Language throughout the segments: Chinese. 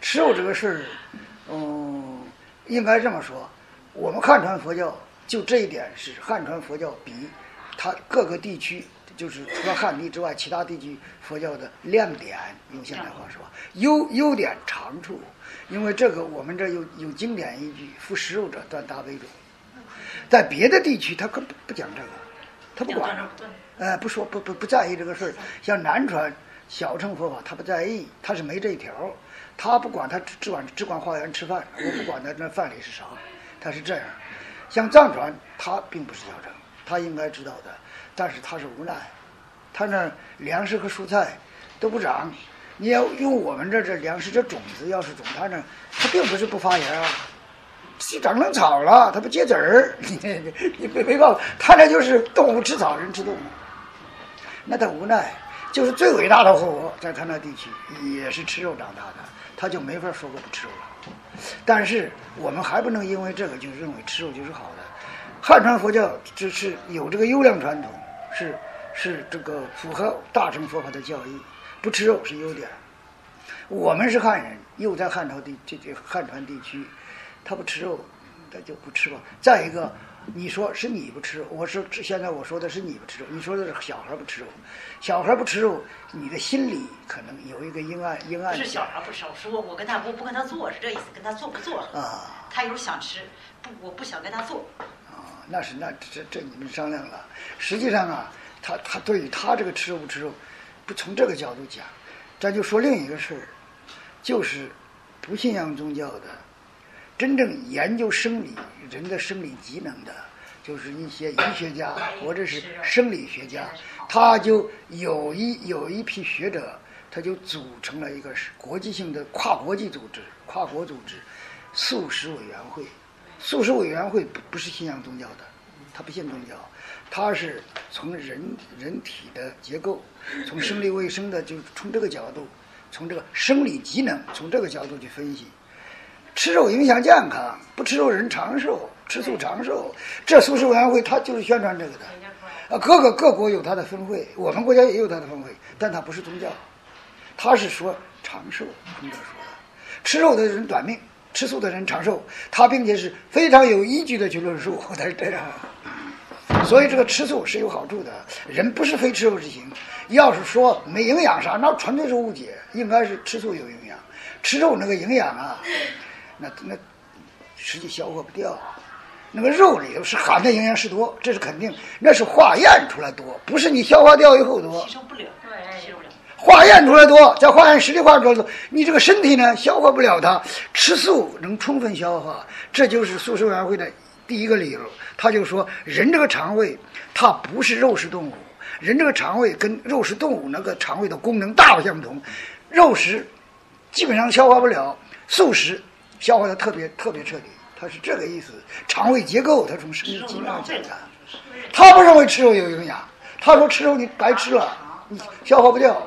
吃肉这个事儿，应该这么说，我们汉传佛教就这一点是汉传佛教比它各个地区，就是除了汉地之外，其他地区佛教的亮点，用现代话说，优点长处。因为这个我们这有经典依据，夫食肉者断大悲种。在别的地区他可不讲这个，他不管，不说不在意这个事儿。像南传小乘佛法，他不在意，他是没这一条，他不管，他只管化缘吃饭，我不管他那饭里是啥，他是这样。像藏传，他并不是小乘，他应该知道的，但是他是无奈，他那粮食和蔬菜都不长。你要用我们这粮食这种子，要是种他那，它并不是不发芽啊，长成草了，它不结籽儿，你没办法，他那就是动物吃草，人吃动物，那他无奈。就是最伟大的活佛，在他那地区也是吃肉长大的，他就没法说过不吃肉了。但是我们还不能因为这个就认为吃肉就是好的。汉传佛教就是有这个优良传统，是这个符合大乘佛法的教义。不吃肉是优点。我们是汉人，又在汉传地区，他不吃肉，他就不吃吧。再一个，你说是你不吃肉，现在我说的是你不吃肉，你说的是小孩不吃肉。小孩不吃肉，你的心里可能有一个阴暗。 不是小孩不吃，我跟他不跟他做是这意思，跟他做不做啊？ 他有时候想吃，我不想跟他做。 那这你们商量了。实际上啊，他对于他这个吃肉不吃肉。不从这个角度讲，咱就说另一个事儿，就是不信仰宗教的，真正研究生理人的生理机能的，就是一些医学家或者是生理学家，他就有一批学者，他就组成了一个国际性的跨国组织素食委员会。素食委员会不是信仰宗教的，他不信宗教，他是从人体的结构，从生理卫生的，就从这个角度，从这个生理机能，从这个角度去分析。吃肉影响健康，不吃肉人长寿，吃素长寿。这素食委员会他就是宣传这个的。各国有他的分会，我们国家也有他的分会，但他不是宗教，他是说长寿。孔子说的，吃肉的人短命，吃素的人长寿，他并且是非常有依据的去论述，他是这样。所以这个吃素是有好处的，人不是非吃肉之行。要是说没营养啥，那纯粹是误解，应该是吃素有营养，吃肉那个营养啊，那实际消化不掉。那个肉里头是含的营养是多，这是肯定，那是化验出来多，不是你消化掉以后多。 吸收不了，对，吸收不了。 化验出来多，再化验实力化出来多，你这个身体呢消化不了它，吃素能充分消化，这就是素食委员会的第一个理由。他就说，人这个肠胃它不是肉食动物，人这个肠胃跟肉食动物那个肠胃的功能大不相同，肉食基本上消化不了，素食消化的特别彻底。他是这个意思，肠胃结构他从生理机能上讲，他不认为吃肉有营养，他说吃肉你白吃了，你消化不掉。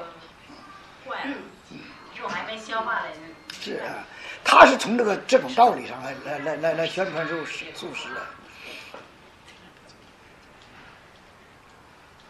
肉还没消化嘞。 是啊，他是从这种道理上来宣传素食的。